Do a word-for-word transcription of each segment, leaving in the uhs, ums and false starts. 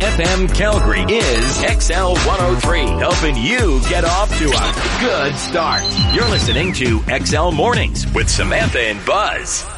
F M Calgary is X L one oh three, helping you get off to a good start. You're listening to X L Mornings with Samantha and Buzz.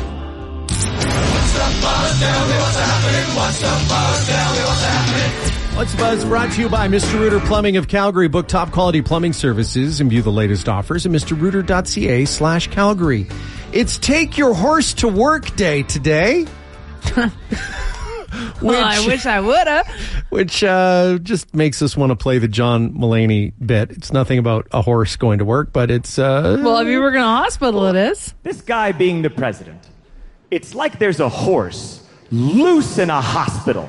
What's the buzz? Tell me what's happening. What's the buzz? Tell me what's happening. What's the Buzz brought to you by Mister Rooter Plumbing of Calgary. Book top quality plumbing services and view the latest offers at mrrooter.ca slash Calgary. It's Take Your Horse to Work Day today. Well, which, I wish I would have. Which uh, just makes us want to play the John Mulaney bit. It's nothing about a horse going to work, but it's... Uh, well, if you work in a hospital, it is. This guy being the president, it's like there's a horse loose in a hospital.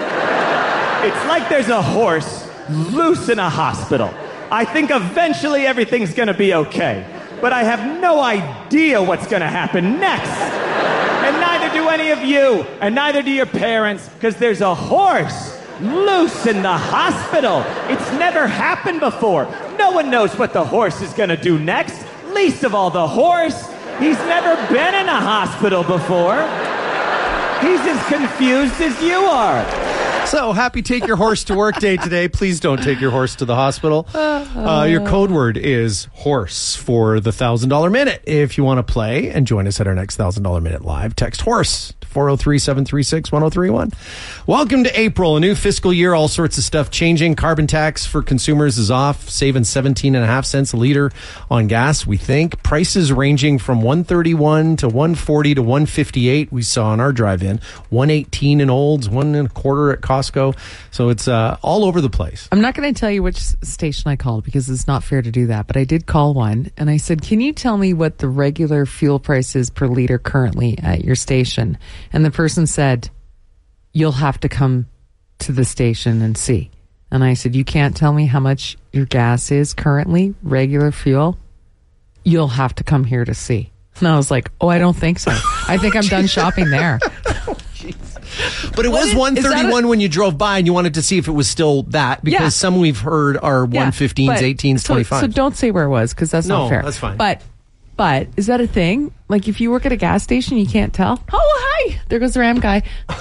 It's like there's a horse loose in a hospital. I think eventually everything's going to be okay, but I have no idea what's going to happen next. And neither do any of you, and neither do your parents, because there's a horse loose in the hospital. It's never happened before. No one knows what the horse is going to do next, least of all the horse. He's never been in a hospital before. He's as confused as you are. So, happy Take Your Horse to Work Day today. Please don't take your horse to the hospital. Uh, your code word is HORSE for the one thousand dollars Minute. If you want to play and join us at our next one thousand dollars Minute live, text HORSE to four oh three, seven three six, one oh three one. Welcome to April, a new fiscal year, all sorts of stuff changing. Carbon tax for consumers is off, saving seventeen and a half cents a liter on gas, we think. Prices ranging from one thirty-one to one forty to one fifty-eight, we saw on our drive-in. one eighteen in Olds, one and a quarter at Costco. So it's uh, all over the place. I'm not going to tell you which station I called because it's not fair to do that, but I did call one and I said, can you tell me what the regular fuel price is per liter currently at your station? And the person said, you'll have to come to the station and see. And I said, you can't tell me how much your gas is currently, regular fuel? You'll have to come here to see. And I was like, oh, I don't think so. I think I'm done shopping there. But it what was is, one thirty-one a, when you drove by and you wanted to see if it was still that, because yeah. some we've heard are yeah, one fifteens, eighteens, so, twenty-fives. So don't say where it was because that's no, not fair. That's fine. But but is that a thing? Like if you work at a gas station, you can't tell? Oh, hi. There goes the Ram guy.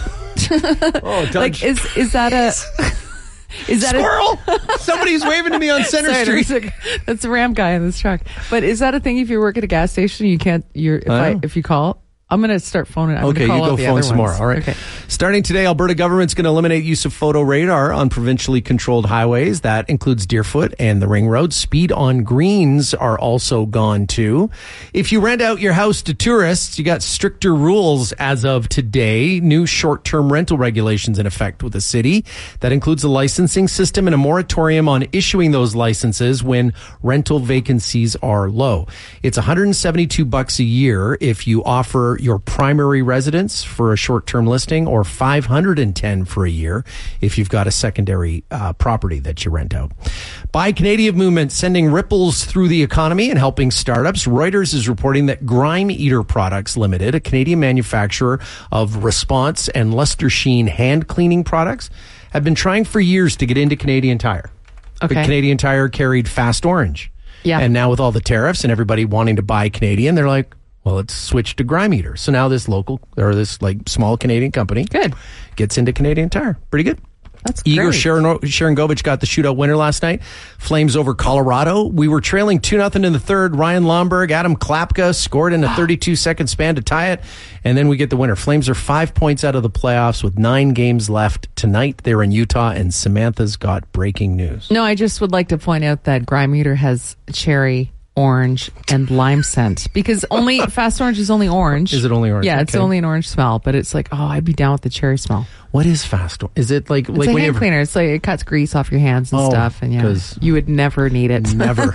oh, like is is that a is that squirrel? A, Somebody's waving to me on Center Sorry, Street. A, that's the Ram guy in this truck. But is that a thing if you work at a gas station, you can't you're if I, I if you call I'm going to start phoning. I'm okay, call you go the phone some ones. more. All right. Okay. Starting today, Alberta government's going to eliminate use of photo radar on provincially controlled highways. That includes Deerfoot and the Ring Road. Speed on greens are also gone too. If you rent out your house to tourists, you got stricter rules as of today. New short-term rental regulations in effect with the city. That includes a licensing system and a moratorium on issuing those licenses when rental vacancies are low. It's one hundred seventy-two bucks a year if you offer your primary residence for a short-term listing, or five hundred ten for a year if you've got a secondary uh, property that you rent out. Buy Canadian movement sending ripples through the economy and helping startups. Reuters is reporting that Grime Eater Products Limited, a Canadian manufacturer of Response and Luster Sheen hand cleaning products, have been trying for years to get into Canadian Tire. Okay. But Canadian Tire carried Fast Orange. Yeah. And now with all the tariffs and everybody wanting to buy Canadian, they're like, well, it's switched to Grime Eater. So now this local, or this like small Canadian company good gets into Canadian Tire. Pretty good. That's Igor great. Sharangovich got the shootout winner last night. Flames over Colorado. We were trailing two nothing in the third. Ryan Lomberg, Adam Klapka scored in a thirty-two second span to tie it. And then we get the winner. Flames are five points out of the playoffs with nine games left. Tonight they're in Utah, and Samantha's got breaking news. No, I just would like to point out that Grime Eater has cherry, orange, and lime scent, because only Fast Orange is only orange. Is it only orange? Yeah, it's okay. only an orange smell, but it's like, oh, I'd be down with the cherry smell. What is Fast Orange? Is it like it's like a when hand you cleaner? It's like it cuts grease off your hands and oh, stuff, and yeah, you would never need it. Never.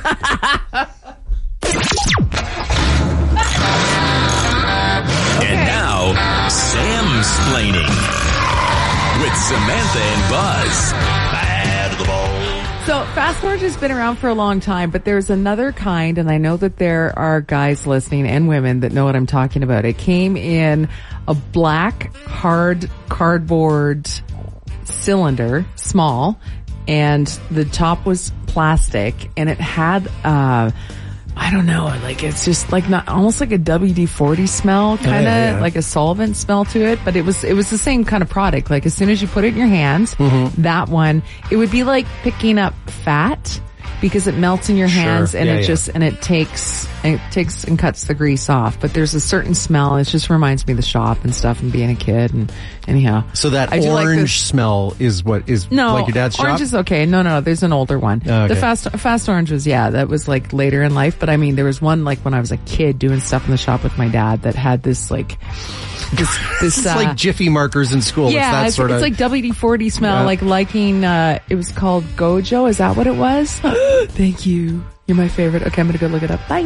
And now, Samsplaining with Samantha and Buzz. Bad of the ball. So Fast Orange has been around for a long time, but there's another kind, and I know that there are guys listening and women that know what I'm talking about. It came in a black hard cardboard cylinder, small, and the top was plastic, and it had uh I don't know, like it's just like not almost like a W D forty smell, kind of yeah, yeah. like a solvent smell to it, but it was it was the same kind of product. Like as soon as you put it in your hands, mm-hmm. that one, it would be like picking up fat because it melts in your hands Sure. and Yeah, it yeah. just, and it takes, it takes and cuts the grease off. But there's a certain smell. It just reminds me of the shop and stuff and being a kid. And anyhow. So that I do like orange this- smell is what is No, like your dad's shop? orange is okay. No, no, there's an older one. Oh, okay. The fast, fast orange was, yeah, that was like later in life. But I mean, there was one like when I was a kid doing stuff in the shop with my dad that had this like, this, this, It's uh, like Jiffy markers in school. yeah, it's that it's, sort it's of. like W D forty smell, Yeah. like liking, uh, it was called Gojo. Is that what it was? Thank you. You're my favorite. Okay, I'm gonna go look it up. Bye.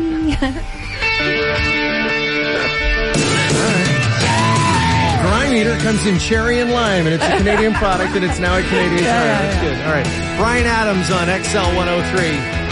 Grime Eater comes in cherry and lime, and it's a Canadian product, and it's now a Canadian Yeah, tire. yeah, That's yeah. good. All right. Brian Adams on X L one oh three.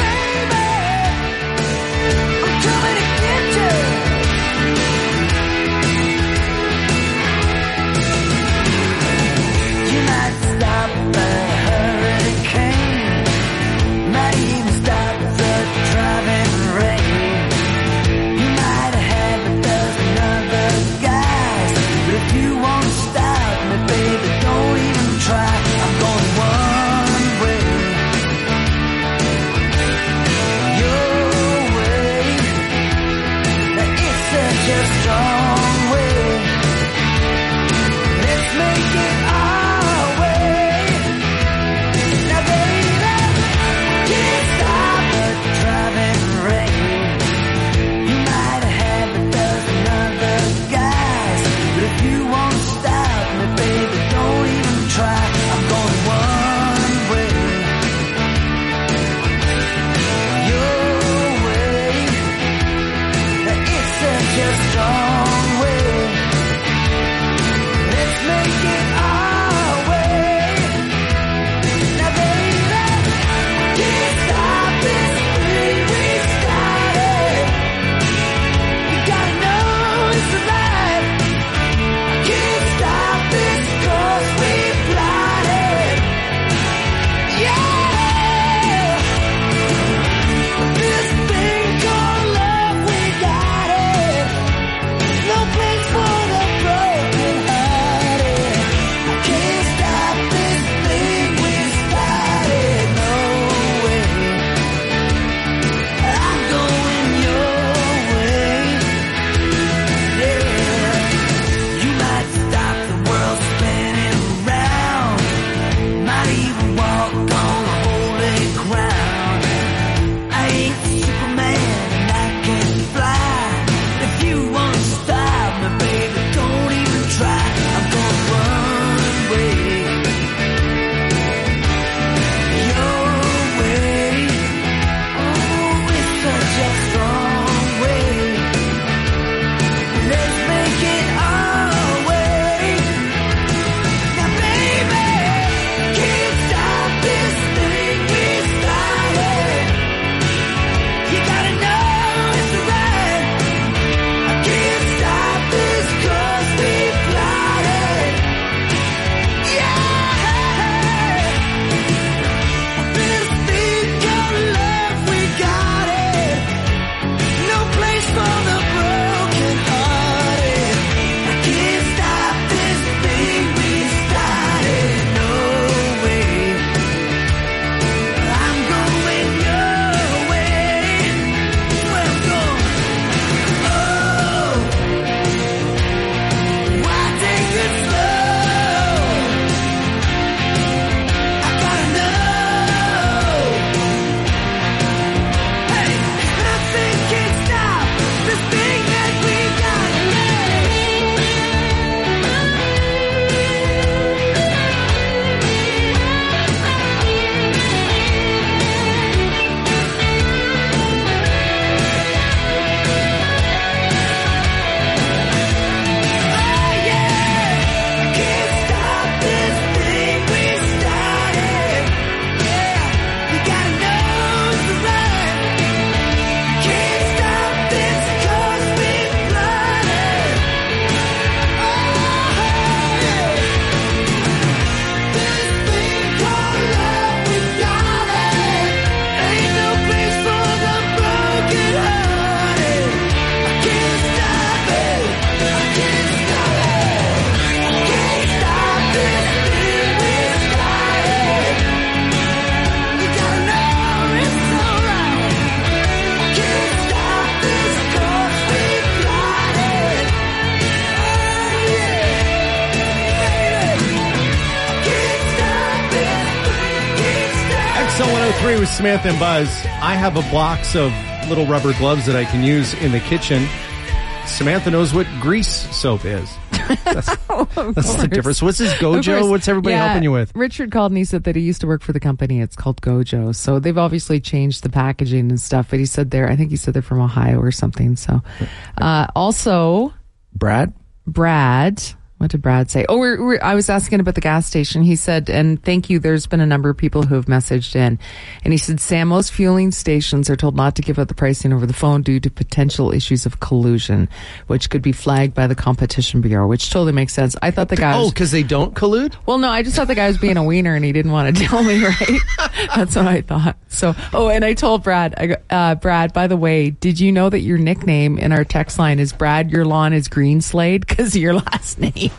oh three with Samantha and Buzz. I have a box of little rubber gloves that I can use in the kitchen. Samantha knows what grease soap is. That's, that's the difference. What's this Gojo? What's everybody yeah, helping you with? Richard called and he said that he used to work for the company. It's called Gojo. So they've obviously changed the packaging and stuff. But he said they're, I think he said they're from Ohio or something. So uh, also, Brad? Brad. What did Brad say? Oh, we're, we're, I was asking about the gas station. He said, and thank you, there's been a number of people who have messaged in. And he said, Sam, most fueling stations are told not to give out the pricing over the phone due to potential issues of collusion, which could be flagged by the Competition Bureau, which totally makes sense. I thought the guy was... Oh, because they don't collude? Well, no, I just thought the guy was being a wiener and he didn't want to tell me, right? That's what I thought. So, oh, and I told Brad, I go, uh, Brad, by the way, did you know that your nickname in our text line is Brad, your lawn is green slade because of your last name?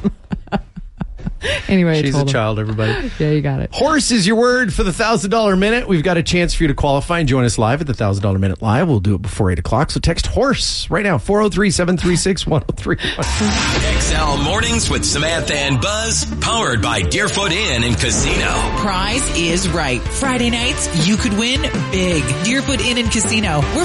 Anyway, she's a child, everybody. Yeah, you got it. Horse is your word for the one thousand dollars minute. We've got a chance for you to qualify and join us live at the one thousand dollars minute live. We'll do it before eight o'clock. So text horse right now, four oh three, seven three six, one oh three one. X L Mornings with Samantha and Buzz, powered by Deerfoot Inn and Casino. Prize is right. Friday nights, you could win big. Deerfoot Inn and Casino. We're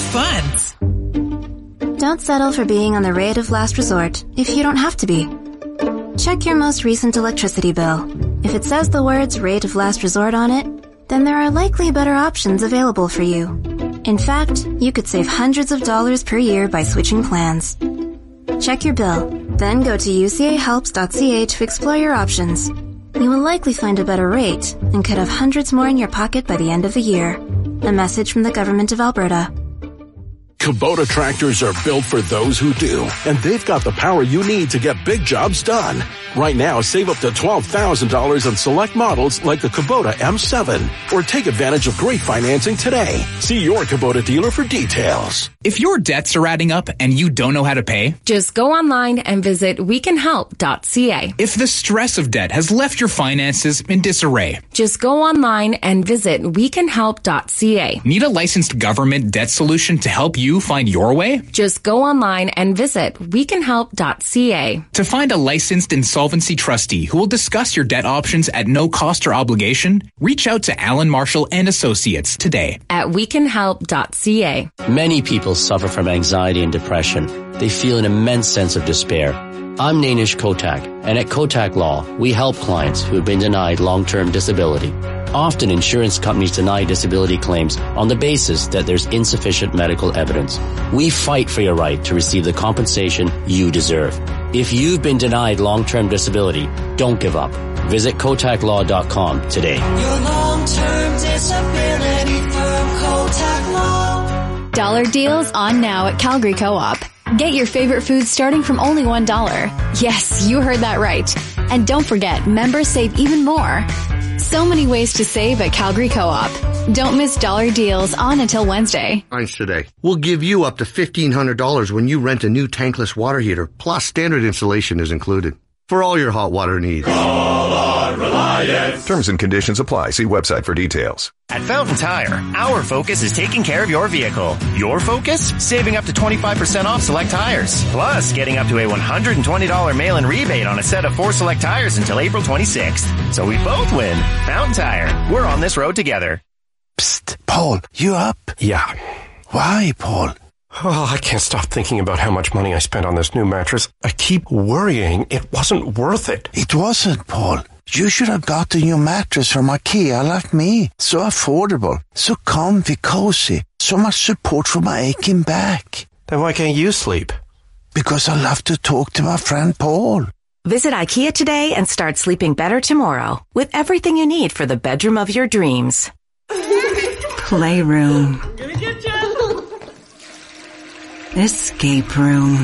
fun. Don't settle for being on the rate of last resort if you don't have to be. Check your most recent electricity bill. If it says the words rate of last resort on it, then there are likely better options available for you. In fact, you could save hundreds of dollars per year by switching plans. Check your bill, then go to u c a helps dot c a to explore your options. You will likely find a better rate and could have hundreds more in your pocket by the end of the year. A message from the Government of Alberta. Kubota tractors are built for those who do, and they've got the power you need to get big jobs done. Right now, save up to twelve thousand dollars on select models like the Kubota M seven, or take advantage of great financing today. See your Kubota dealer for details. If your debts are adding up and you don't know how to pay, just go online and visit we can help dot c a. If the stress of debt has left your finances in disarray, just go online and visit we can help dot c a. Need a licensed government debt solution to help you find your way? Just go online and visit we can help dot c a. To find a licensed insolvency trustee who will discuss your debt options at no cost or obligation, reach out to Alan Marshall and Associates today at we can help dot c a. Many people suffer from anxiety and depression. They feel an immense sense of despair. I'm Nainish Kotak, and at Kotak Law, we help clients who have been denied long-term disability. Often, insurance companies deny disability claims on the basis that there's insufficient medical evidence. We fight for your right to receive the compensation you deserve. If you've been denied long-term disability, don't give up. Visit kotak law dot com today. Your long-term disability firm, Kotak Law. Dollar deals on now at Calgary Co-op. Get your favorite foods starting from only one dollar. Yes, you heard that right. And don't forget, members save even more. So many ways to save at Calgary Co-op. Don't miss dollar deals on until Wednesday. Today. We'll give you up to fifteen hundred dollars when you rent a new tankless water heater, plus standard installation is included. For all your hot water needs. Call on Reliance. Terms and conditions apply. See website for details. At Fountain Tire, our focus is taking care of your vehicle. Your focus? Saving up to twenty-five percent off select tires. Plus, getting up to a one hundred twenty dollars mail-in rebate on a set of four select tires until April twenty-sixth. So we both win. Fountain Tire. We're on this road together. Psst, Paul, you up? Yeah. Why, Paul? Oh, I can't stop thinking about how much money I spent on this new mattress. I keep worrying it wasn't worth it. It wasn't, Paul. You should have got a new mattress from IKEA like me. So affordable, so comfy, cozy, so much support for my aching back. Then why can't you sleep? Because I love to talk to my friend Paul. Visit IKEA today and start sleeping better tomorrow with everything you need for the bedroom of your dreams. Playroom. Escape room.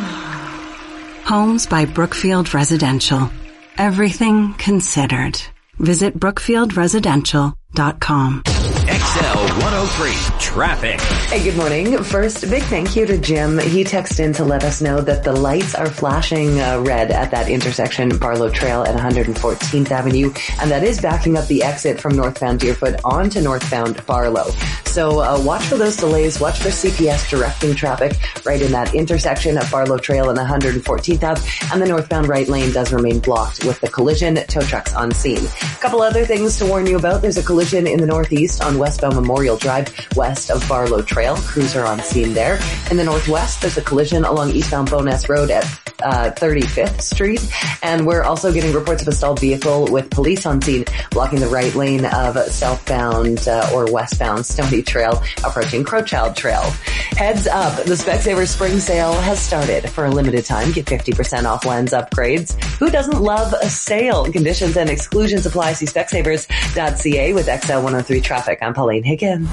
Homes by Brookfield Residential. Everything considered. Visit brookfield residential dot com. X L one oh three Traffic. Hey, good morning. First, big thank you to Jim. He texted in to let us know that the lights are flashing uh, red at that intersection, Barlow Trail at one hundred fourteenth Avenue, and that is backing up the exit from northbound Deerfoot onto northbound Barlow. So uh, watch for those delays. Watch for C P S directing traffic right in that intersection of Barlow Trail and one hundred fourteenth Avenue. And the northbound right lane does remain blocked with the collision. Tow trucks on scene. A couple other things to warn you about. There's a collision in the northeast on westbound Memorial Drive, west of Barlow Trail. Crews are on scene there. In the northwest, there's a collision along eastbound Bowness Road at uh, thirty-fifth Street. And we're also getting reports of a stalled vehicle with police on scene blocking the right lane of southbound uh, or westbound Stony Trail approaching Crowchild Trail. Heads up, the Specsavers Spring Sale has started. For a limited time, get fifty percent off lens upgrades. Who doesn't love a sale? Conditions and exclusions apply. See specsavers dot c a with X L one oh three traffic. I'm Pauline Higgins.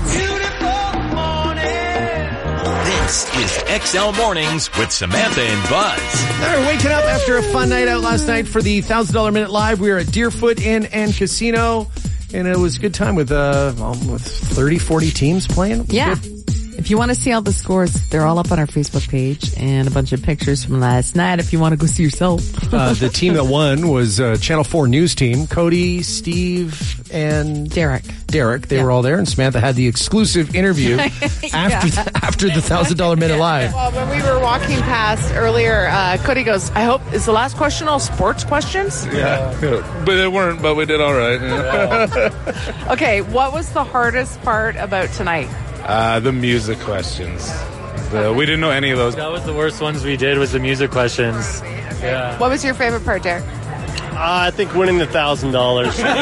This is X L Mornings with Samantha and Buzz. They're waking up after a fun night out last night for the one thousand dollars Minute Live. We were at Deerfoot Inn and Casino, and it was a good time with, uh, well, with thirty, forty teams playing. Yeah. Good. If you want to see all the scores, they're all up on our Facebook page and a bunch of pictures from last night if you want to go see yourself. uh, the team that won was uh, Channel four News team. Cody, Steve, and Derek. Derek. They yeah. were all there, and Samantha had the exclusive interview after the, after the one thousand dollars Minute Live. Well, when we were walking past earlier, uh, Cody goes, I hope, is the last question all sports questions? Yeah, yeah. But they weren't, but we did all right. Yeah. Okay, what was the hardest part about tonight? Uh, the music questions. The, we didn't know any of those. That was the worst ones we did, was the music questions. Yeah. What was your favorite part, Derek? Uh, I think winning the one thousand dollars. Well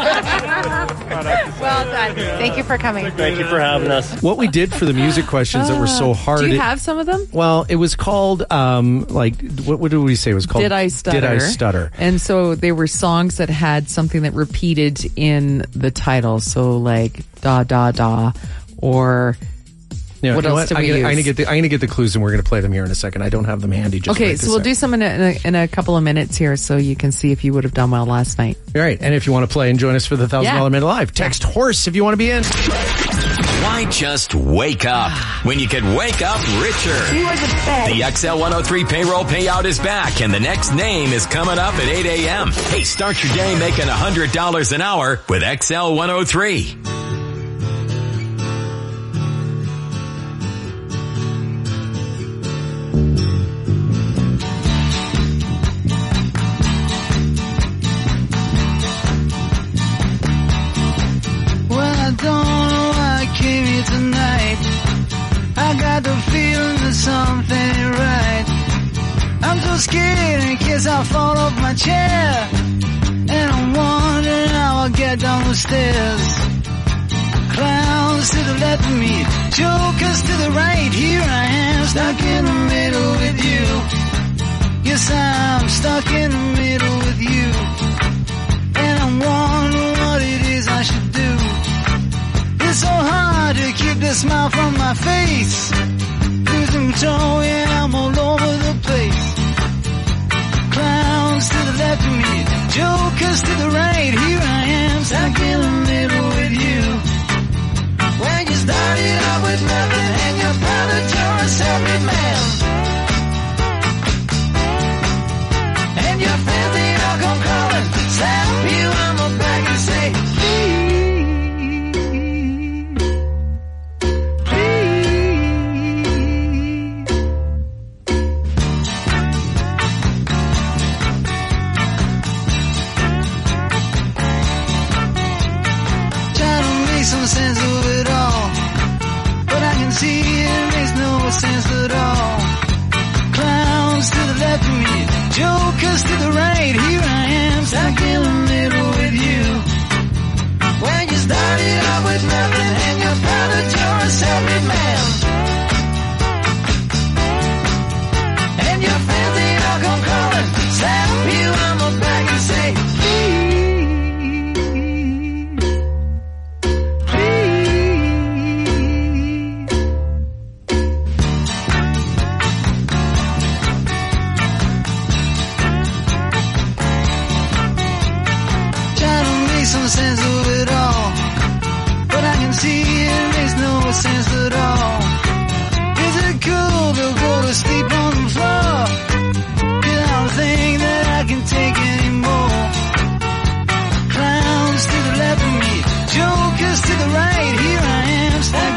done. Thank you for coming. Thank you for having us. What we did for the music questions that were so hard. Do you it, have some of them? Well, it was called, um, like, what, what did we say? It was called Did I Stutter? Did I Stutter? And so they were songs that had something that repeated in the title. So like, da, da, da, or... You know, what you know else what? do we I'm use? gonna, I'm gonna get the I'm gonna get the clues, and we're gonna play them here in a second. I don't have them handy. Just okay, right so we'll sec. do some in a, in, a, in a couple of minutes here, so you can see if you would have done well last night. All right, and if you want to play and join us for the one thousand dollars Yeah. Minute Live, text HORSE if you want to be in. Why just wake up when you could wake up richer? The X L one oh three payroll payout is back, and the next name is coming up at eight a.m. Hey, start your day making one hundred dollars an hour with X L one oh three. Something right. I'm so scared in case I fall off my chair, and I'm wondering how I'll get down the stairs. Clowns to the left of me, jokers to the right. Here I am, stuck in the middle with you. Yes, I'm stuck in the middle with you, and I'm wondering what it is I should do. It's so hard to keep the smile from my face. Losing control, yeah, I'm all over the place. Clowns to the left of me, jokers to the right. Here I am, stuck in the middle with you. When you started out with nothing and you're proud that you're a self-made man, and your friends they all come crawling, slap you on the back and say, some sense of it all, but I can see it makes no sense at all. Clowns to the left of me, jokers to the right. Here I am, stuck in the middle with you. When you started out with nothing and you're proud that you're a self-made man, and your friends they all come crawling, slap you on the back and say, some sense of it all, but I can see it makes no sense at all. Is it cool to go to sleep on the floor? 'Cause I don't think that I can take anymore. Clowns to the left of me, jokers to the right. Here I am, stuck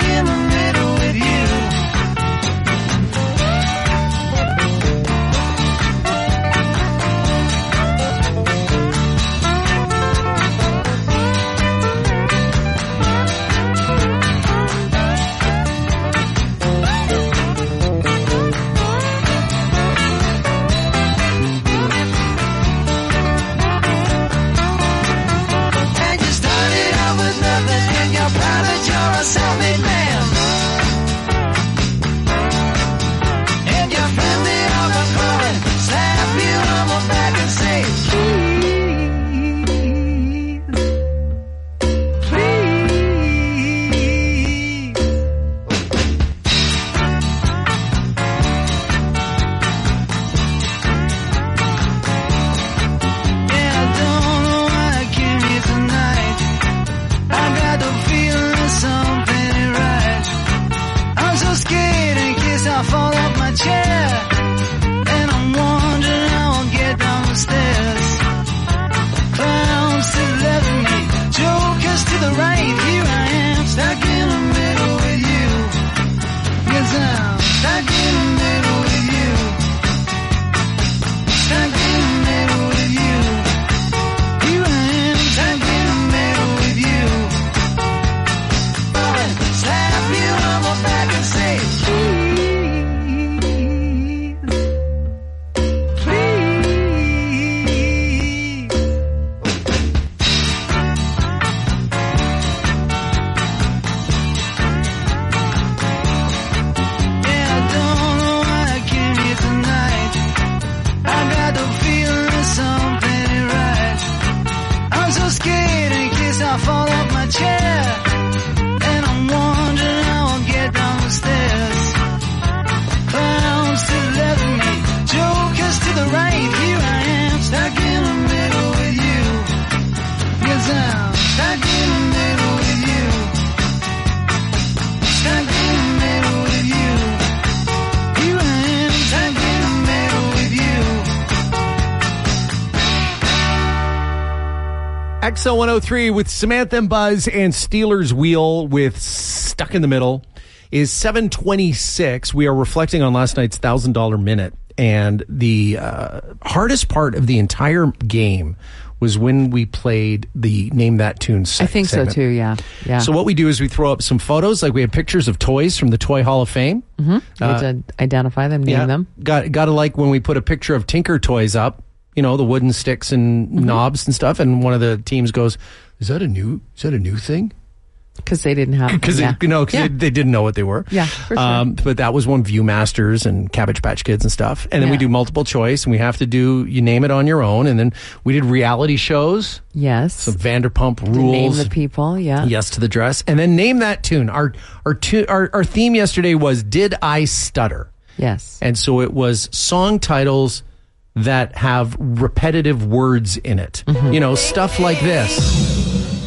X L one oh three with Samantha and Buzz and Steelers Wheel with Stuck in the Middle is seven twenty-six. We are reflecting on last night's one thousand dollars minute. And the uh, hardest part of the entire game was when we played the Name That Tune segment. I think so too, yeah. yeah. So what we do is we throw up some photos, like we have pictures of toys from the Toy Hall of Fame. Mm-hmm. You Uh, have to identify them, name yeah, them. Got got to like when we put a picture of Tinker Toys up, you know, the wooden sticks and Mm-hmm. knobs and stuff, and one of the teams goes, "Is that a new? Is that a new thing?" Because they didn't have Because yeah. you know, because yeah. they, they didn't know what they were. Yeah, for sure. Um, but that was one Viewmasters and Cabbage Patch Kids and stuff. And then we Yeah. do multiple choice, and we have to do you name it on your own. And then we did reality shows. Yes. So Vanderpump To name Rules. the people, yeah. Yes to the dress, and then name that tune. Our our tu- our our theme yesterday was Did I Stutter? Yes. And so it was song titles that have repetitive words in it. Mm-hmm. You know, stuff like this.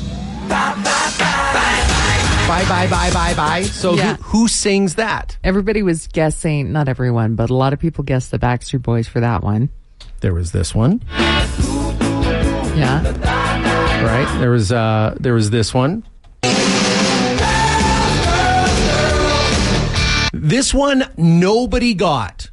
Bye, bye, bye, bye, bye. So Yeah. who, who sings that? Everybody was guessing, not everyone, but a lot of people guessed the Backstreet Boys for that one. There was this one. Yeah. Right? There was uh there was this one. This one nobody got.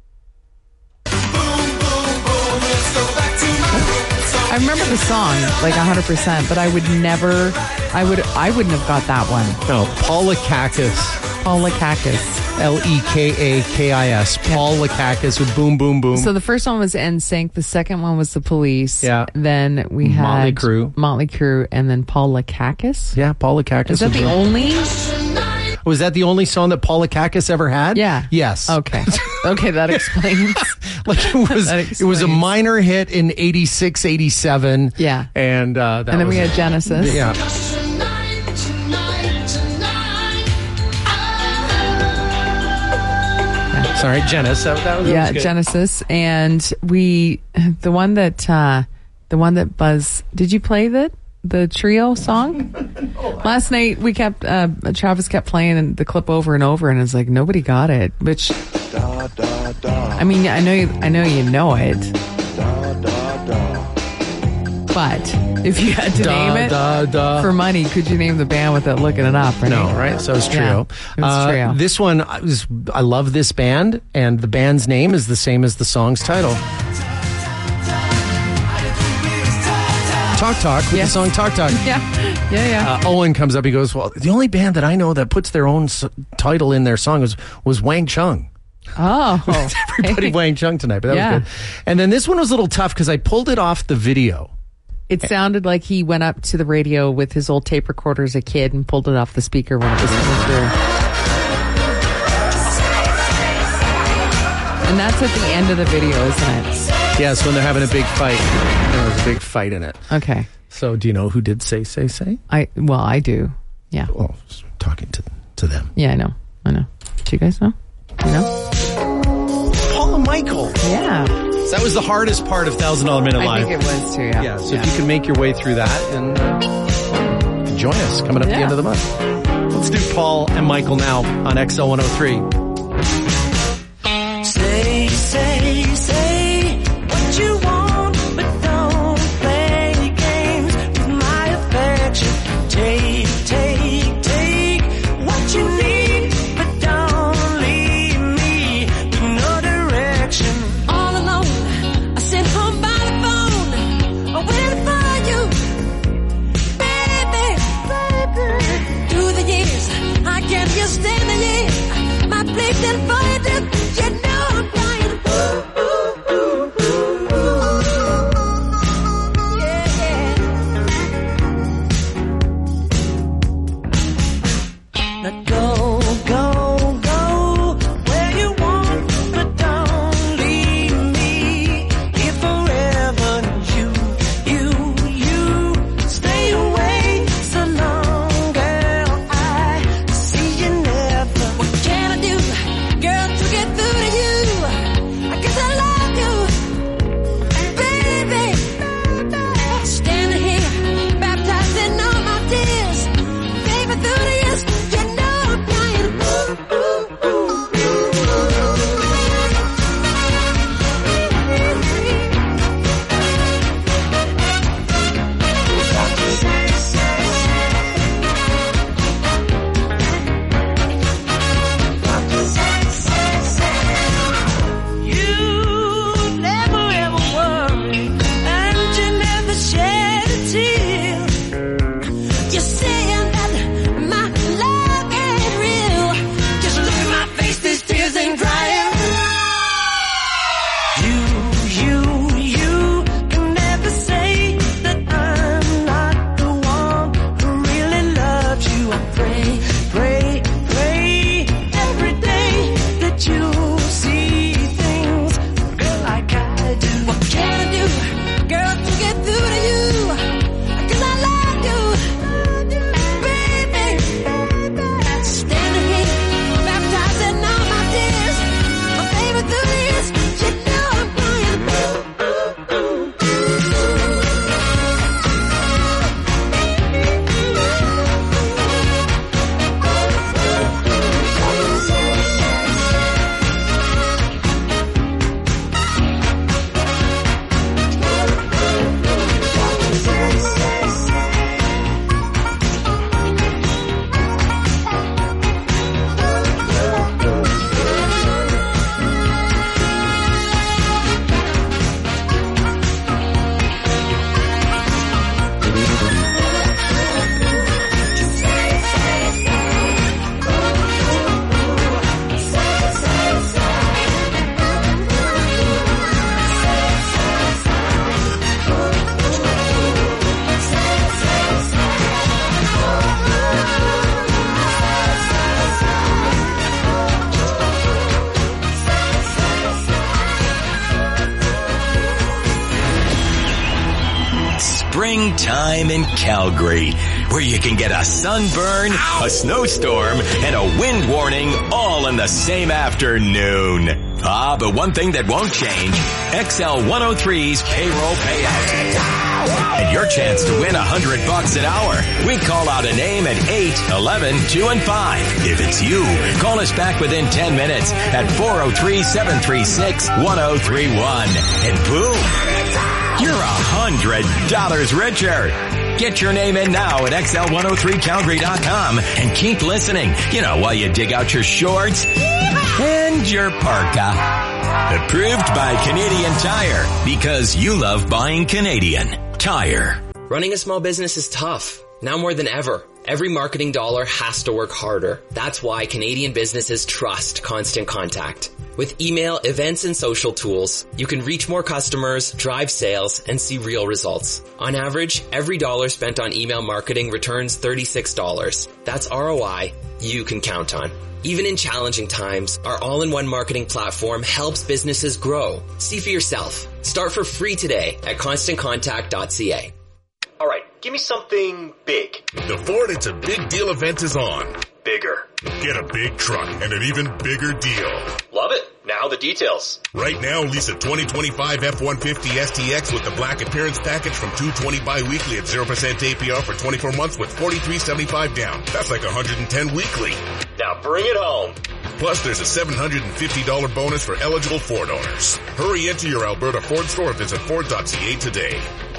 I remember the song like one hundred percent, but I would never, I would, I wouldn't have got that one. No, Paul Lekakis. Paul Lekakis. L E K A K I S. Paul Lekakis with Boom Boom Boom. So the first one was N Sync. The second one was The Police. Yeah. Then we had Motley Crue. Motley Crue, and then Paul Lekakis. Yeah, Paul Lekakis. Is that was the one. only? Was that the only song that Paul Lekakis ever had? Yeah. Yes. Okay. Okay, that explains. Like it was That it was a explains. minor hit in eighty-six, eighty-seven. Yeah. And uh that And then was we it. had Genesis. Yeah. Sorry, Genesis. That, that was, that Yeah, was good. Genesis, and we the one that uh the one that Buzz. Did you play that the trio song last night? We kept uh Travis kept playing the clip over and over, and it's like nobody got it. Which I mean, I know you, I know you know it, but if you had to Da, name it da, da. for money, could you name the band without looking it up? Right? No, right? So it's trio. Yeah, it was trio. Uh, this one, I, was, I love this band, and the band's name is the same as the song's title. Talk Talk with Yes. the song Talk Talk. Yeah, yeah, yeah. Uh, Owen comes up. He goes, "Well, the only band that I know that puts their own s- title in their song was was Wang Chung." Oh, Everybody Wang Chung tonight, but that Yeah. was good. And then this one was a little tough because I pulled it off the video. It sounded like he went up to the radio with his old tape recorder as a kid and pulled it off the speaker when it was coming through. And that's at the end of the video, isn't it? Yes, when they're having a big fight. There was a big fight in it. Okay. So, do you know who did Say Say Say? I well, I do. Yeah. Oh, I was talking to to them. Yeah, I know. I know. Do you guys know? You know? Paul and Michael. Yeah. So that was the hardest part of Thousand Dollar Minute I Live. think it was too. Yeah. Yeah. So if you can make your way through that, and uh, join us coming up at the Yeah. end of the month. Let's do Paul and Michael now on X L one oh three. Say, say, say what you want, but don't play games with my affection. Take, take, take what you need, but don't leave me with no direction. All alone, I sit home by the phone, waiting for you, baby, baby. Through the years, I can't just stand the year. My springtime in Calgary, where you can get a sunburn, a snowstorm, and a wind warning all in the same afternoon. Ah, but one thing that won't change, X L one oh three's payroll payout. And your chance to win a hundred bucks an hour. We call out a name at eight, eleven, two, and five. If it's you, call us back within ten minutes at four oh three, seven three six, one oh three one. And boom, you're a hundred dollars richer. Get your name in now at X L one oh three Calgary dot com and keep listening. You know, while you dig out your shorts and your parka. Approved by Canadian Tire, because you love buying Canadian Tire. Running a small business is tough. Now more than ever. Every marketing dollar has to work harder. That's why Canadian businesses trust Constant Contact. With email, events, and social tools, you can reach more customers, drive sales, and see real results. On average, every dollar spent on email marketing returns thirty-six dollars. That's R O I you can count on. Even in challenging times, our all-in-one marketing platform helps businesses grow. See for yourself. Start for free today at constant contact dot c a. All right, give me something big. The Ford It's a Big Deal event is on. Bigger. Get a big truck and an even bigger deal. Love it. Now the details. Right now, lease a twenty twenty-five F one fifty S T X with the black appearance package from two hundred twenty bi-weekly at zero percent A P R for twenty-four months with forty-three seventy-five down. That's like one hundred ten weekly. Now bring it home. Plus, there's a seven hundred fifty dollars bonus for eligible Ford owners. Hurry into your Alberta Ford store or visit Ford dot c a today.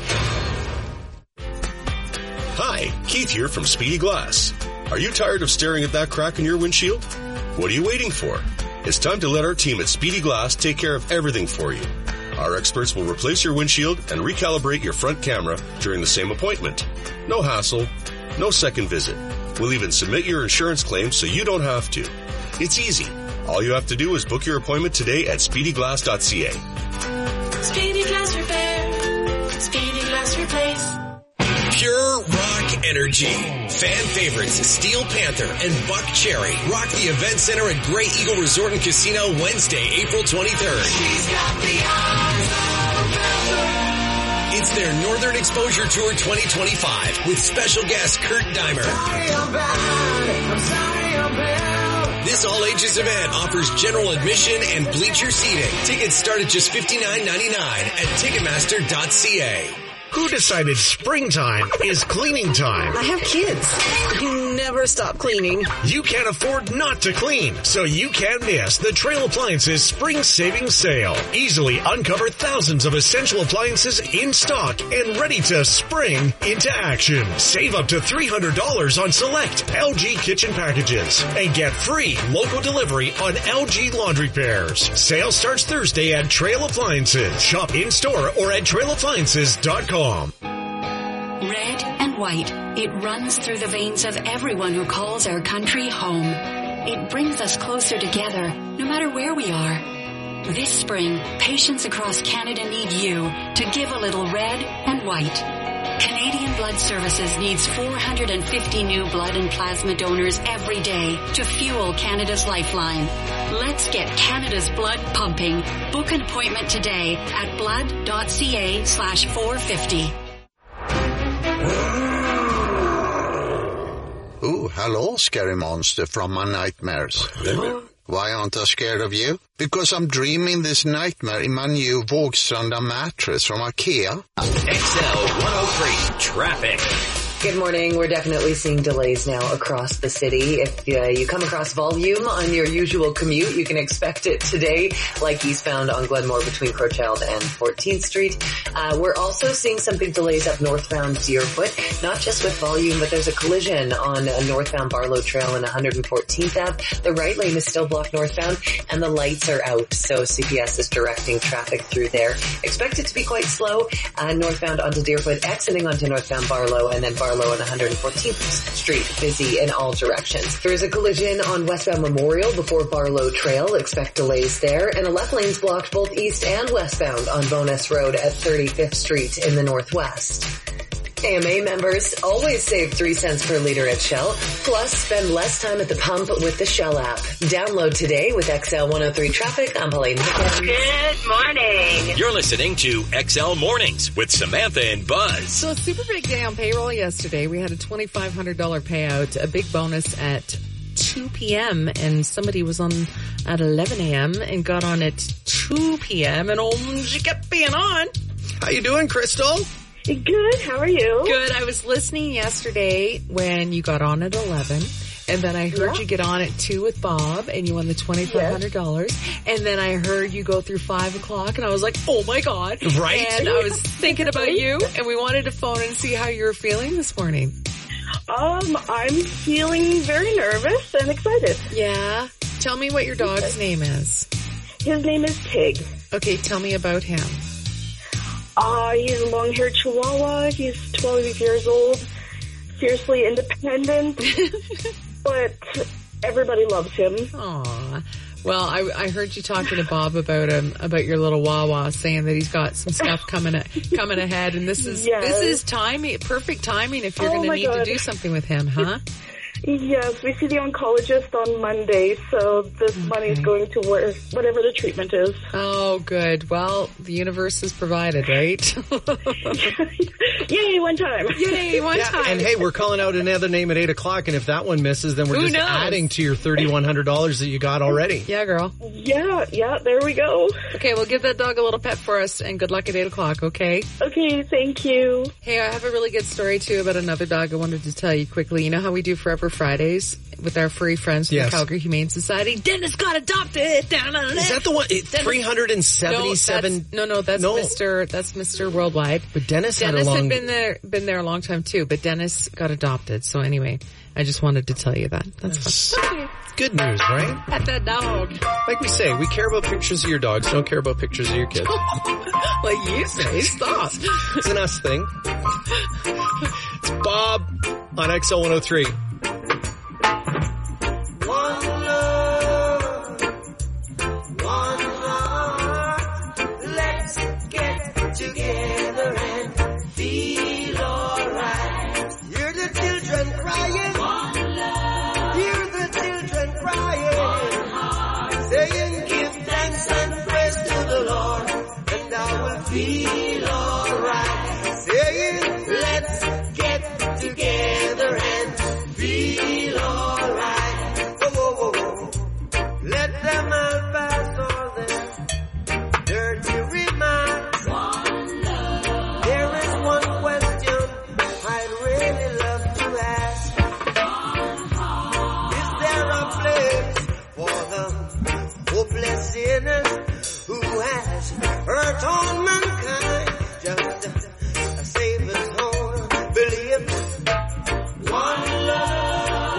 Hi, Keith here from Speedy Glass. Are you tired of staring at that crack in your windshield? What are you waiting for? It's time to let our team at Speedy Glass take care of everything for you. Our experts will replace your windshield and recalibrate your front camera during the same appointment. No hassle, no second visit. We'll even submit your insurance claim so you don't have to. It's easy. All you have to do is book your appointment today at speedy glass dot c a. Speedy Glass Repair. Speedy Glass Replace. Pure Rock Energy. Fan favorites Steel Panther and Buck Cherry rock the event center at Grey Eagle Resort and Casino Wednesday, April twenty-third. She's got the eyes of a panther. It's their Northern Exposure Tour twenty twenty-five with special guest Kurt Dimer. Sorry I'm bad. I'm sorry I'm bad. This all-ages event offers general admission and bleacher seating. Tickets start at just fifty-nine ninety-nine at ticketmaster dot c a. Who decided springtime is cleaning time? I have kids. You never stop cleaning. You can't afford not to clean, so you can't miss the Trail Appliances Spring Savings Sale. Easily uncover thousands of essential appliances in stock and ready to spring into action. Save up to three hundred dollars on select L G kitchen packages and get free local delivery on L G laundry pairs. Sale starts Thursday at Trail Appliances. Shop in-store or at trail appliances dot com. Red and white, it runs through the veins of everyone who calls our country home. It brings us closer together, no matter where we are. This spring, patients across Canada need you to give a little red and white. Canadian Blood Services needs four hundred fifty new blood and plasma donors every day to fuel Canada's lifeline. Let's get Canada's blood pumping. Book an appointment today at blood dot c a slash four fifty. Oh, hello, scary monster from my nightmares. Why aren't I scared of you? Because I'm dreaming this nightmare in my new Vågstranda mattress from IKEA. X L one oh three Traffic. Good morning. We're definitely seeing delays now across the city. If uh, you come across volume on your usual commute, you can expect it today, like eastbound on Glenmore between Crowchild and fourteenth Street. Uh, we're also seeing some big delays up northbound Deerfoot, not just with volume, but there's a collision on uh, northbound Barlow Trail and one hundred fourteenth Avenue. The right lane is still blocked northbound, and the lights are out, so C P S is directing traffic through there. Expect it to be quite slow uh, northbound onto Deerfoot, exiting onto northbound Barlow, and then Barlow and one hundred fourteenth Street, busy in all directions. There is a collision on westbound Memorial before Barlow Trail. Expect delays there. And a left lane's blocked both east and westbound on Bonus Road at thirty-fifth Street in the northwest. A M A members always save three cents per liter at Shell. Plus, spend less time at the pump with the Shell app. Download today with X L one oh three Traffic. I'm Pauline Hickens. Good morning. You're listening to X L Mornings with Samantha and Buzz. So a super big day on payroll yesterday. We had a twenty-five hundred dollars payout, a big bonus at two p.m. and somebody was on at eleven a.m. and got on at two p.m. and oh, she kept being on. How you doing, Crystal? Good. How are you? Good. I was listening yesterday when you got on at eleven, and then I heard yeah. you get on at two with Bob, and you won the twenty-five hundred dollars. Yes. And then I heard you go through five o'clock, and I was like, oh my God. Right. And I was thinking about you, and we wanted to phone and see how you were feeling this morning. Um, I'm feeling very nervous and excited. Yeah. Tell me what your dog's name is. His name is Tig. Okay, tell me about him. Uh, he's a long-haired Chihuahua. He's twelve years old, fiercely independent, but everybody loves him. Aww. Well, I, I heard you talking to Bob about him, about your little Wawa, saying that he's got some stuff coming coming ahead, and this is yes. this is timing, perfect timing if you're oh going to need God. to do something with him, huh? Yes, we see the oncologist on Monday, so this okay. money is going to where, whatever the treatment is. Oh, good. Well, the universe is provided, right? Yay, one time. Yay, one yeah, time. And hey, we're calling out another name at eight o'clock, and if that one misses, then we're Who just knows? adding to your thirty-one hundred dollars that you got already. Yeah, girl. Yeah, yeah, there we go. Okay, well, give that dog a little pet for us, and good luck at eight o'clock, okay? Okay, thank you. Hey, I have a really good story, too, about another dog I wanted to tell you quickly. You know how we do Forever Fridays with our furry friends from yes. the Calgary Humane Society? Dennis got adopted! Down on Is that the one? three hundred seventy-seven? No, no, that's no. Mister That's Mister Worldwide. But Dennis, Dennis had, a long... had been there, been there a long time, too, but Dennis got adopted. So anyway, I just wanted to tell you that. That's fun. Good news, right? Pet that dog. Like we say, we care about pictures of your dogs, don't care about pictures of your kids. Like you say, stop. It's an us thing. It's Bob on X L one oh three. One love, one heart, let's get together and feel alright. Hear the children crying, one love. Hear the children crying, one heart. Saying give thanks and praise to the Lord, and I will feel alright. Saying let's get together and feel alright. Let them all pass all their dirty remarks. One love. There is one question I'd really love to ask. One heart. Is there a place for the hopeless sinners who has hurt all mankind? Just a, a Savior's own belief. One love.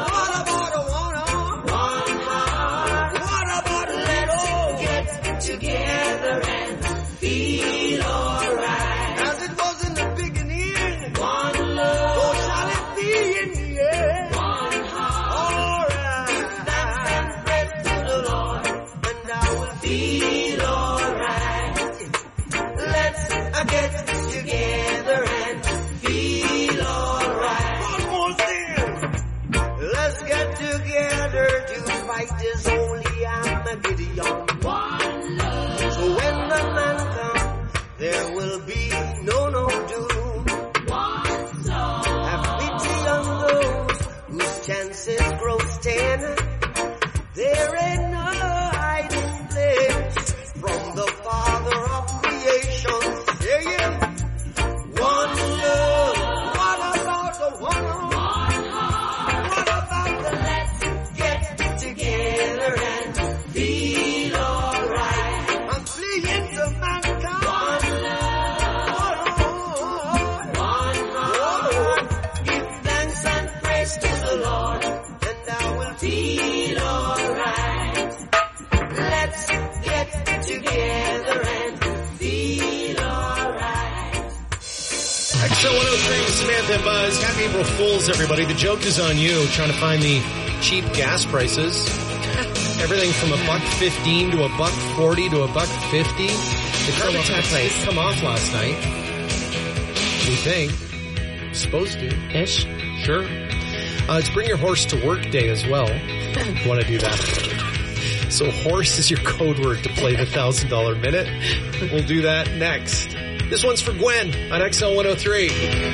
Together and feel alright. As it was in the beginning, one love. So shall it be in the end. One heart. Alright. Give thanks and praise to the Lord, and I will feel alright. Let's uh, get together and feel alright. One more thing. Let's get together to fight this holy Armageddon. One love. So when the man comes, there will be no, no doom. One soul. Have pity on those whose chances grow ten. There ain't no hiding place from the Father of creation. Saying, one love. What about the one? One heart. What about the let's get together and feel alright? I'm fleeing to mankind. One love. One heart. Give thanks and praise to the Lord, and I will feel alright. Let's get together and feel alright. X L one oh three with Samantha and Buzz. Happy April Fools, everybody. The joke is on you, trying to find the cheap gas prices. Everything from a buck fifteen to a buck forty to a buck fifty. The carbon tax did come off last night, we think. Supposed to. Ish. Sure. Uh, it's Bring Your Horse to Work Day as well. If you want to do that. So horse is your code word to play the one thousand dollars minute. We'll do that next. This one's for Gwen on X L one oh three.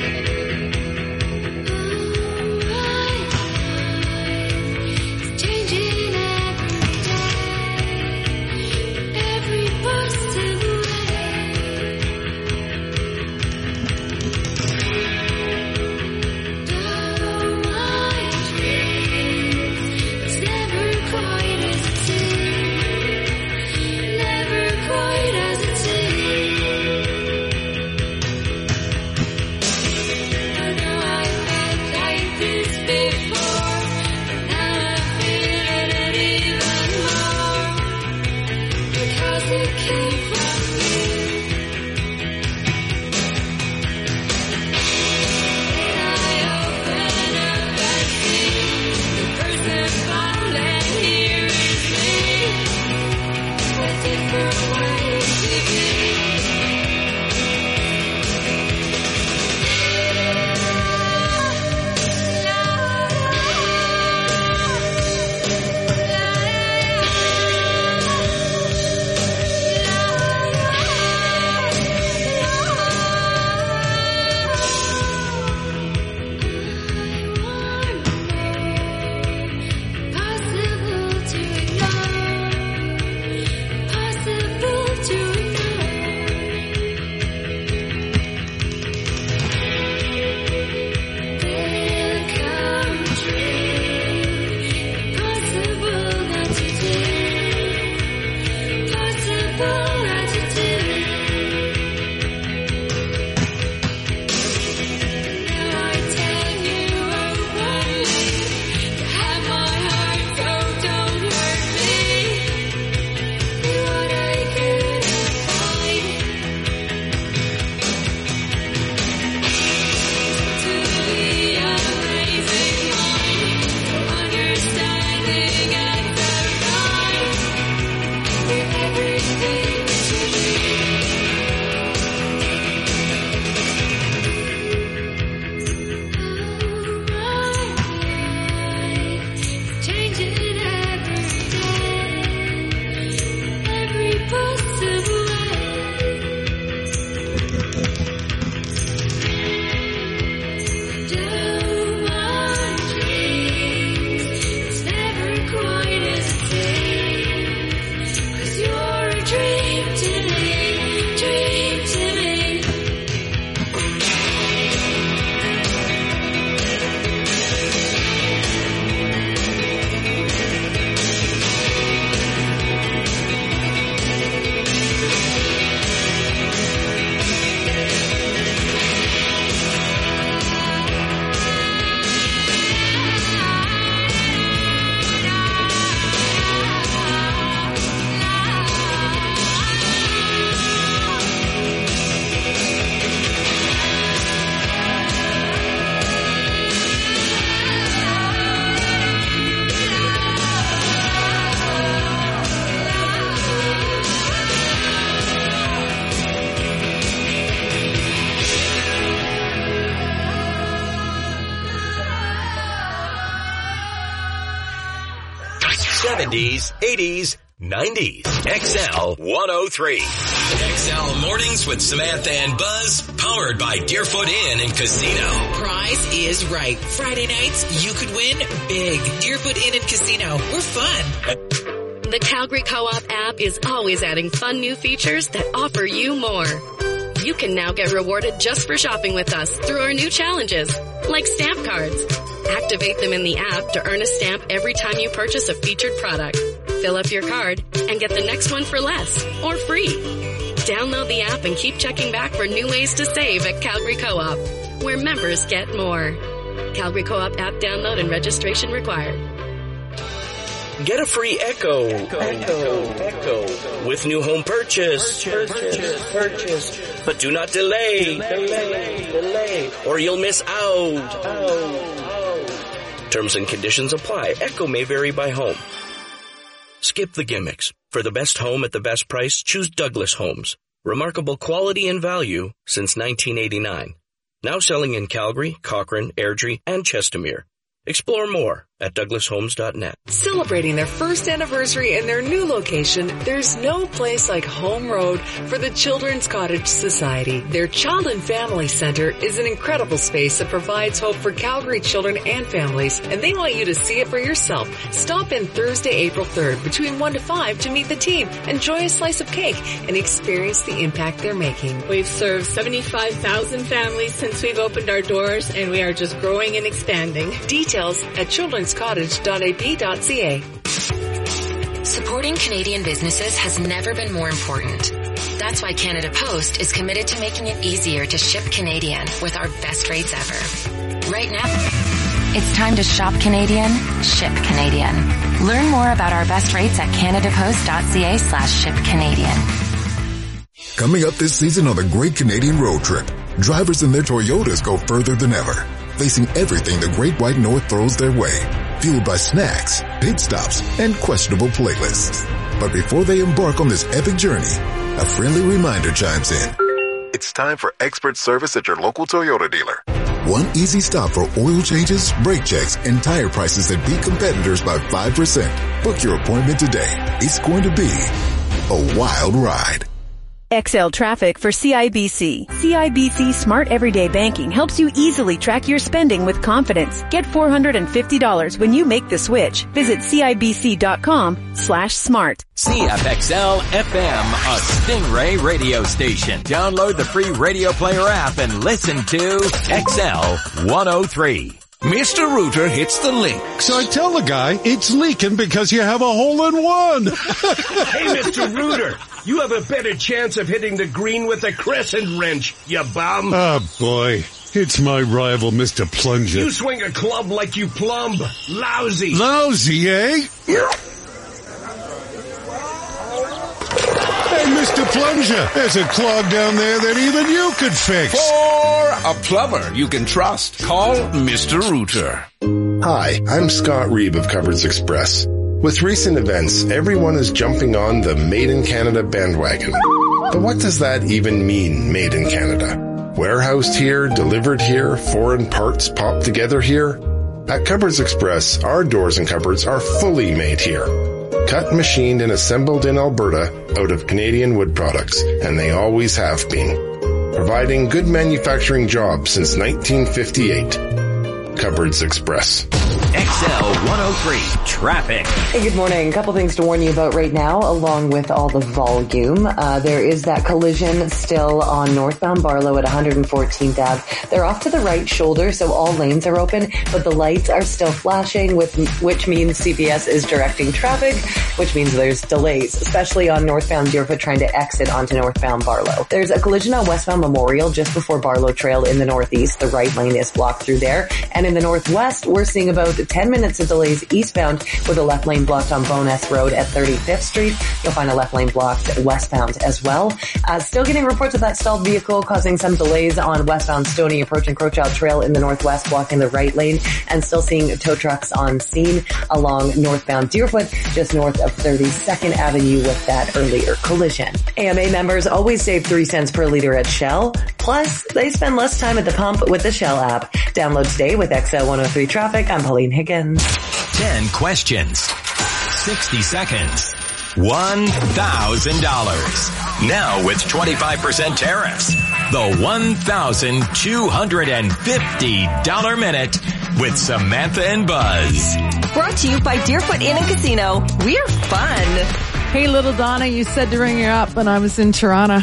seventies, eighties, nineties. X L one oh three. X L Mornings with Samantha and Buzz, powered by Deerfoot Inn and Casino. Price is right. Friday nights, you could win big. Deerfoot Inn and Casino. We're fun. The Calgary Co-op app is always adding fun new features that offer you more. You can now get rewarded just for shopping with us through our new challenges, like stamp cards. Activate them in the app to earn a stamp every time you purchase a featured product. Fill up your card and get the next one for less or free. Download the app and keep checking back for new ways to save at Calgary Co-op, where members get more. Calgary Co-op app download and registration required. Get a free Echo, Echo, Echo, Echo, with new home purchase, purchase, purchase, purchase. But do not delay, delay, delay, or you'll miss out, out, out. Terms and conditions apply. Echo may vary by home. Skip the gimmicks. For the best home at the best price, choose Douglas Homes. Remarkable quality and value since nineteen eighty-nine. Now selling in Calgary, Cochrane, Airdrie, and Chestermere. Explore more at douglas homes dot net. Celebrating their first anniversary in their new location, there's no place like Home Road for the Children's Cottage Society. Their Child and Family Center is an incredible space that provides hope for Calgary children and families, and they want you to see it for yourself. Stop in Thursday, April third between one to five to meet the team, enjoy a slice of cake, and experience the impact they're making. We've served seventy-five thousand families since we've opened our doors, and we are just growing and expanding. Details at children's cottage dot a b dot c a. Supporting Canadian businesses has never been more important. That's why Canada Post is committed to making it easier to ship Canadian with our best rates ever. Right now, it's time to shop Canadian, ship Canadian. Learn more about our best rates at canada post dot c a slash ship Canadian. Coming up this season on the Great Canadian Road Trip, drivers in their Toyotas go further than ever, facing everything the Great White North throws their way, fueled by snacks, pit stops, and questionable playlists. But before they embark on this epic journey, a friendly reminder chimes in. It's time for expert service at your local Toyota dealer. One easy stop for oil changes, brake checks, and tire prices that beat competitors by five percent. Book your appointment today. It's going to be a wild ride. X L Traffic for C I B C. C I B C Smart Everyday Banking helps you easily track your spending with confidence. Get four hundred fifty dollars when you make the switch. Visit C I B C dot com slash smart. C F X L F M, a Stingray radio station. Download the free Radio Player app and listen to X L one oh three. Mister Rooter hits the link. So I tell the guy it's leaking because you have a hole in one. Hey, Mister Rooter, you have a better chance of hitting the green with a crescent wrench, you bum. Oh, boy. It's my rival, Mister Plunger. You swing a club like you plumb. Lousy. Lousy, eh? Hey, Mister Plunger, there's a clog down there that even you could fix. For a plumber you can trust, call Mister Rooter. Hi, I'm Scott Reeb of Cupboards Express. With recent events, everyone is jumping on the Made in Canada bandwagon. But what does that even mean, Made in Canada? Warehoused here, delivered here, foreign parts popped together here? At Cupboards Express, our doors and cupboards are fully made here. Cut, machined, and assembled in Alberta out of Canadian wood products, and they always have been. Providing good manufacturing jobs since nineteen fifty-eight. Cupboards Express. X L one oh three traffic. Hey, good morning. A couple things to warn you about right now, along with all the volume. Uh, there is that collision still on northbound Barlow at one fourteenth Avenue. They're off to the right shoulder, so all lanes are open, but the lights are still flashing, with which means C P S is directing traffic, which means there's delays, especially on northbound Deerfoot trying to exit onto northbound Barlow. There's a collision on westbound Memorial just before Barlow Trail in the northeast. The right lane is blocked through there. And in the northwest, we're seeing about ten minutes of delays eastbound with a left lane blocked on Bowness Road at thirty-fifth Street. You'll find a left lane blocked westbound as well. Uh, still getting reports of that stalled vehicle causing some delays on westbound Stoney approaching Crowchild Trail in the northwest, blocking the right lane, and still seeing tow trucks on scene along northbound Deerfoot, just north of thirty-second Avenue with that earlier collision. A M A members always save three cents per liter at Shell. Plus, they spend less time at the pump with the Shell app. Download today with X L one oh three Traffic. I'm Pauline Higgins. ten questions. sixty seconds. one thousand dollars. Now with twenty-five percent tariffs. The one thousand two hundred fifty dollars minute with Samantha and Buzz. Brought to you by Deerfoot Inn and Casino. We're fun. Hey, little Donna, you said to ring her up when I was in Toronto.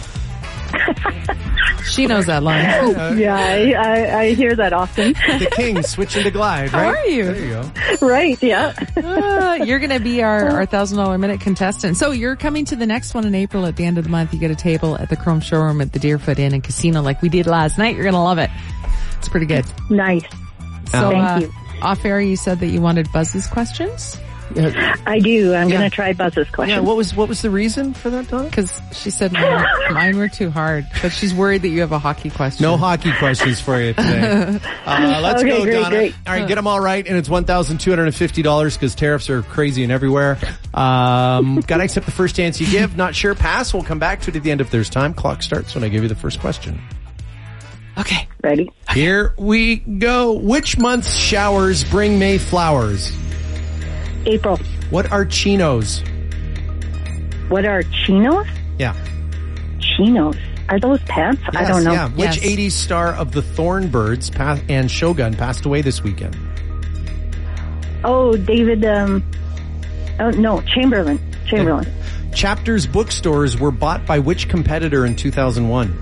She knows that line. Yeah, I, I, I hear that often. The King switching to Glide, right? How are you? There you go. Right, yeah. uh, you're going to be our, our one thousand dollars minute contestant. So you're coming to the next one in April at the end of the month. You get a table at the Chrome Showroom at the Deerfoot Inn and Casino like we did last night. You're going to love it. It's pretty good. Nice. So, Thank uh, you. Off air, you said that you wanted Buzz's questions? I do. I'm yeah. going to try Buzz's question. Yeah, what was what was the reason for that, Donna? Because she said mine, mine were too hard, but she's worried that you have a hockey question. No hockey questions for you today. uh, let's okay, go, great, Donna. Great. All right, get them all right, and it's one thousand two hundred fifty dollars because tariffs are crazy and everywhere. Um, got to accept the first chance you give. Not sure, pass. We'll come back to it at the end if there's time. Clock starts when I give you the first question. Okay. Ready? Here we go. Which month's showers bring May flowers? April. What are chinos? What are chinos? Yeah. Chinos. Are those pants? I Yes, don't know. Yeah. Which eighties star of the Thornbirds pa- and Shogun passed away this weekend? Oh, David, um, oh, no, Chamberlain. Chamberlain. Chapters bookstores were bought by which competitor in two thousand one?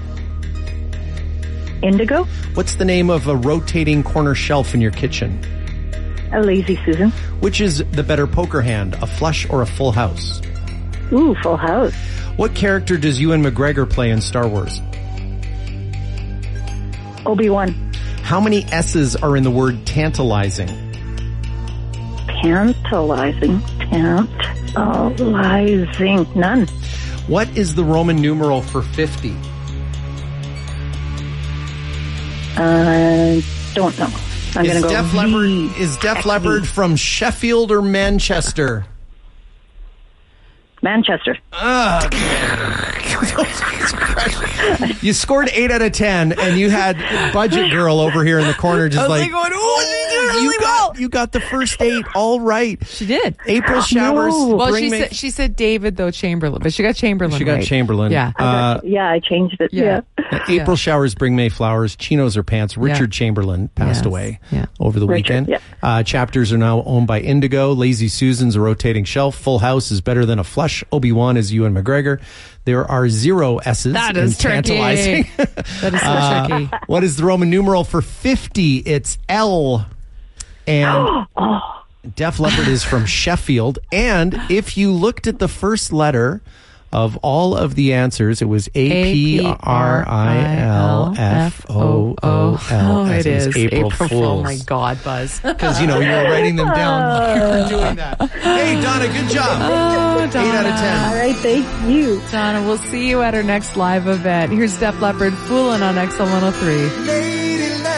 Indigo. What's the name of a rotating corner shelf in your kitchen? A Lazy Susan. Which is the better poker hand, a flush or a full house? Ooh, Full House. What character does Ewan McGregor play in Star Wars? Obi-Wan. How many S's are in the word tantalizing? Tantalizing. Tantalizing. None. What is the Roman numeral for fifty? Uh, don't know. I'm is going to go Def V. Leppard, is Def X Leppard V. from Sheffield or Manchester? Manchester. Uh, you scored eight out of ten, and you had Budget Girl over here in the corner just I was like, like going, "Oh, she did really you got, you got the first eight all right. She did. April showers. Well, bring she me- said she said David though Chamberlain, but she got Chamberlain. She got right. Chamberlain. Yeah. Uh, Yeah, I changed it. Yeah. April showers bring May flowers. Chinos or pants. Richard Yeah. Chamberlain passed Yes. away Yeah. over the Richard, weekend. yeah. Uh, chapters are now owned by Indigo. Lazy Susan's a rotating shelf. Full House is better than a flush. Obi-Wan is Ewan McGregor. There are zero S's That in is tricky. tantalizing. That is so Uh, tricky. What is the Roman numeral for fifty? It's L. And Def Leppard is from Sheffield. And if you looked at the first letter of all of the answers, it was A P R I L F O O L. Oh, it is. April April Fools. Oh, my God, Buzz. Because, you know, you were writing them down while you were doing that. Hey, Donna, good job. Oh, Donna. eight out of ten. All right, thank you. Donna, we'll see you at our next live event. Here's Def Leppard fooling on X L one oh three. Lady,